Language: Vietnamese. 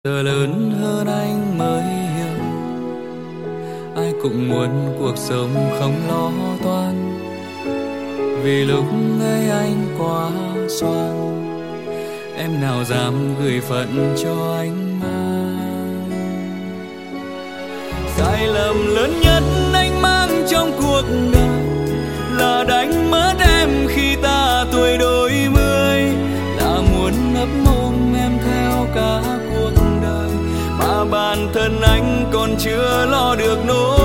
Giờ lớn hơn anh mới hiểu, ai cũng muốn cuộc sống không lo toan. Vì lúc ấy anh quá xoan, em nào dám gửi phận cho anh mang. Sai lầm lớn nhất anh mang trong cuộc đời là đánh mất em khi ta tuổi đôi mươi, là muốn ấp ôm em theo cả cuộc đời mà bản thân anh còn chưa lo được nỗi.